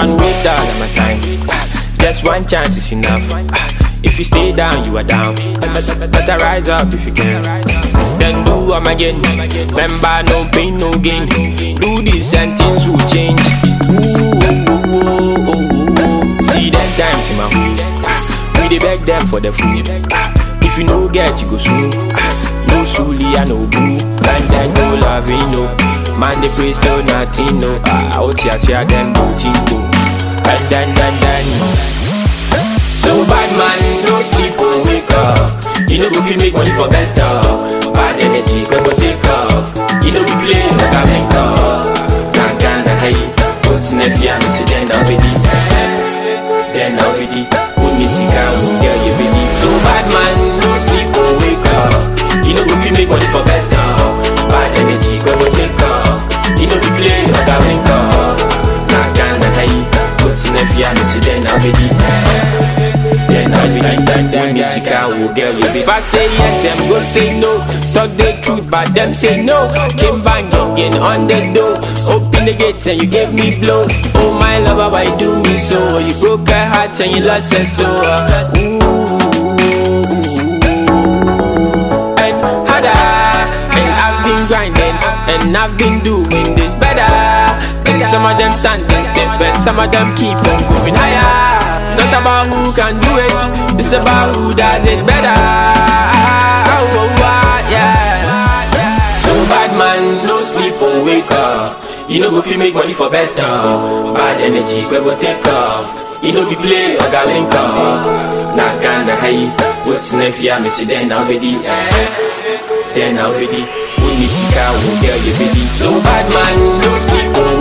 Don't waste all of my time. Just one chance is enough. If you stay down, you are down. Better rise up if you can. Then do them again. Remember, no pain, no gain. Do this and things will change. See them times in my hood. We dey beg them for the food. If you no get, you go soon. No suli and no boo. And then no loving, no. Man, they pray still nothing, no. Out here, see them go tingo. And then. So bad man, no sleep or wake up. You know if you make money for better. Bad energy, we go take off. You know we play like a banker. Can't get high. What's next year, me say then I'll be the. Then I'll be the. Put me sick out, girl, you be the. So bad man, no sleep or wake up. You know if you make money for better. Bad energy, we go take off. You know we play like a banker. Can't get high. What's next year, me say then I'll be the. Then I'll be like that, when me sick out, girl, you be. If I say yes, them go say no. Talk the truth, but them say no. Came banging in on the door. Open the gates and you gave me blow. Oh my lover, why you do me so? You broke her heart and you lost her soul. And harder, and I've been grinding, and I've been doing this better. And some of them standing still, and some of them keep on going higher. Not about who can do it, it's about who does it better. Yeah. So bad man, no sleep or wake up. You know if you make money for better. Bad energy, we will take off. You know we play or got link up. Not kinda high. What's next year, me say then I'll be the. Then I'll be the. When me sick out, girl, you be the. So bad man, no sleep or